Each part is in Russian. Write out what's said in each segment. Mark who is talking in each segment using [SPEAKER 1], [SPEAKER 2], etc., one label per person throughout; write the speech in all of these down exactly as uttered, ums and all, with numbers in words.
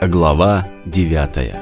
[SPEAKER 1] Глава девятая.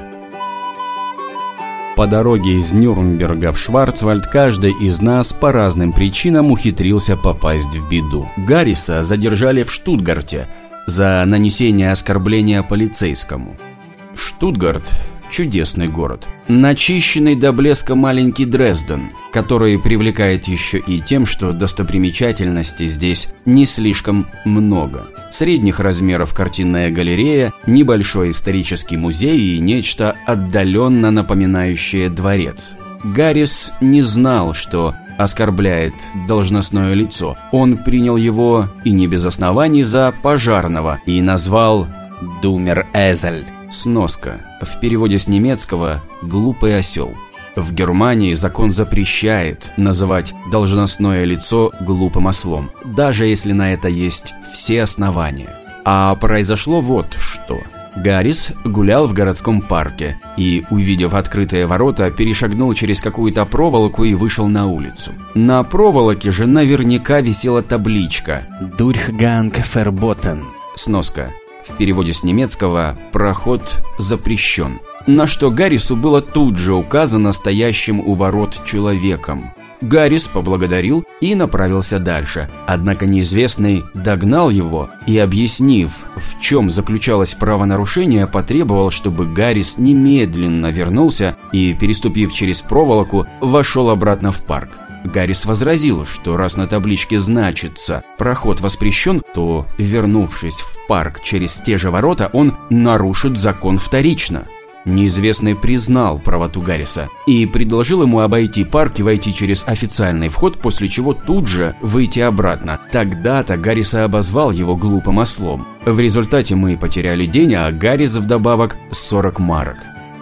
[SPEAKER 1] По дороге из Нюрнберга в Шварцвальд каждый из нас по разным причинам ухитрился попасть в беду. Гарриса задержали в Штутгарте за нанесение оскорбления полицейскому. Штутгарт – чудесный город. Начищенный до блеска маленький Дрезден, который привлекает еще и тем, что достопримечательностей здесь не слишком много. Средних размеров картинная галерея, небольшой исторический музей и нечто отдаленно напоминающее дворец. Гаррис не знал, что оскорбляет должностное лицо. Он принял его, и не без оснований, за пожарного и назвал «Думер Эзель». Сноска. В переводе с немецкого «глупый осел». В Германии закон запрещает называть должностное лицо глупым ослом, даже если на это есть все основания. А произошло вот что. Гаррис гулял в городском парке и, увидев открытые ворота, перешагнул через какую-то проволоку и вышел на улицу. На проволоке же наверняка висела табличка «Durchgang verboten». Сноска. В переводе с немецкого «проход запрещен», на что Гаррису было тут же указано стоящим у ворот человеком. Гаррис поблагодарил и направился дальше, однако неизвестный догнал его и, объяснив, в чем заключалось правонарушение, потребовал, чтобы Гаррис немедленно вернулся и, переступив через проволоку, вошел обратно в парк. Гаррис возразил, что раз на табличке значится «проход воспрещен», то, вернувшись в парк через те же ворота, он нарушит закон вторично. Неизвестный признал правоту Гарриса и предложил ему обойти парк и войти через официальный вход, после чего тут же выйти обратно. Тогда-то Гарриса обозвал его глупым ослом. В результате мы потеряли день, а Гаррис вдобавок сорок марок.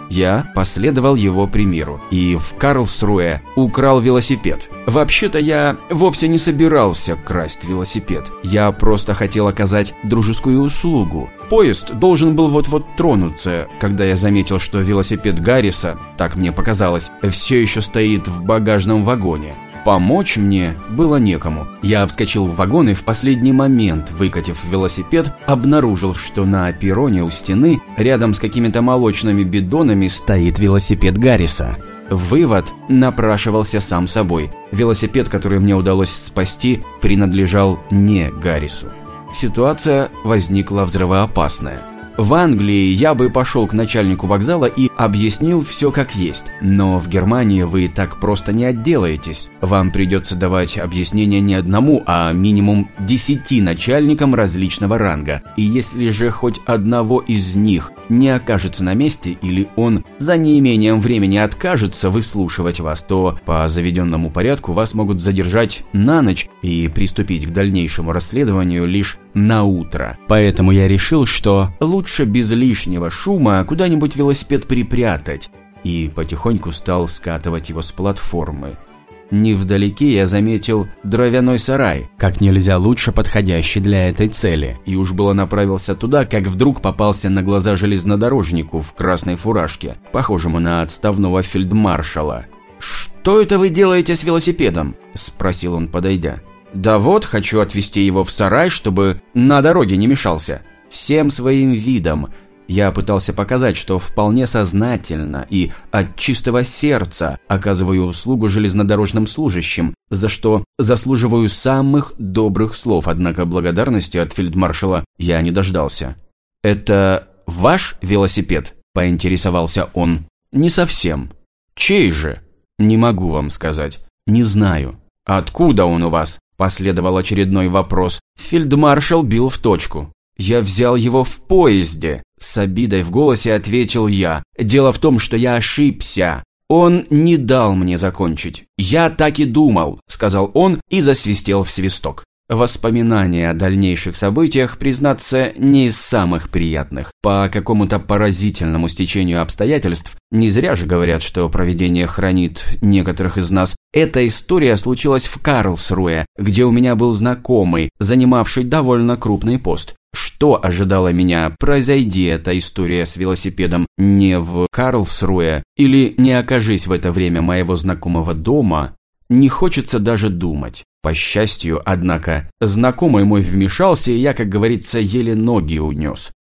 [SPEAKER 1] Я последовал его примеру и в Карлсруэ украл велосипед. Вообще-то я вовсе не собирался красть велосипед. Я просто хотел оказать дружескую услугу. Поезд должен был вот-вот тронуться, когда я заметил, что велосипед Гарриса, так мне показалось, все еще стоит в багажном вагоне. Помочь мне было некому. Я вскочил в вагон и в последний момент, выкатив велосипед, обнаружил, что на перроне у стены, рядом с какими-то молочными бидонами, стоит велосипед Гарриса. Вывод напрашивался сам собой. Велосипед, который мне удалось спасти, принадлежал не Гаррису. Ситуация возникла взрывоопасная. В Англии я бы пошел к начальнику вокзала и объяснил все как есть. Но в Германии вы так просто не отделаетесь. Вам придется давать объяснения не одному, а минимум десяти начальникам различного ранга. И если же хоть одного из них не окажется на месте, или он за неимением времени откажется выслушивать вас, то по заведенному порядку вас могут задержать на ночь и приступить к дальнейшему расследованию лишь на утро. Поэтому я решил, что лучше без лишнего шума куда-нибудь велосипед припрятать, и потихоньку стал скатывать его с платформы. Невдалеке я заметил дровяной сарай, как нельзя лучше подходящий для этой цели, и уж было направился туда, как вдруг попался на глаза железнодорожнику в красной фуражке, похожему на отставного фельдмаршала. «Что это вы делаете с велосипедом?» – спросил он, подойдя. «Да вот, хочу отвезти его в сарай, чтобы на дороге не мешался». Всем своим видом я пытался показать, что вполне сознательно и от чистого сердца оказываю услугу железнодорожным служащим, за что заслуживаю самых добрых слов, однако благодарности от фельдмаршала я не дождался. «Это ваш велосипед?» – поинтересовался он. «Не совсем». «Чей же?» «Не могу вам сказать. Не знаю». «Откуда он у вас?» – последовал очередной вопрос. Фельдмаршал бил в точку. «Я взял его в поезде», – с обидой в голосе ответил я. «Дело в том, что я ошибся. Он не дал мне закончить». «Я так и думал», – сказал он и засвистел в свисток. Воспоминания о дальнейших событиях, признаться, не из самых приятных. По какому-то поразительному стечению обстоятельств, не зря же говорят, что провидение хранит некоторых из нас, эта история случилась в Карлсруэ, где у меня был знакомый, занимавший довольно крупный пост. Что ожидало меня, произойди эта история с велосипедом не в Карлсруэ, или не окажись в это время моего знакомого дома, не хочется даже думать. По счастью, однако, знакомый мой вмешался, и я, как говорится, еле ноги унес.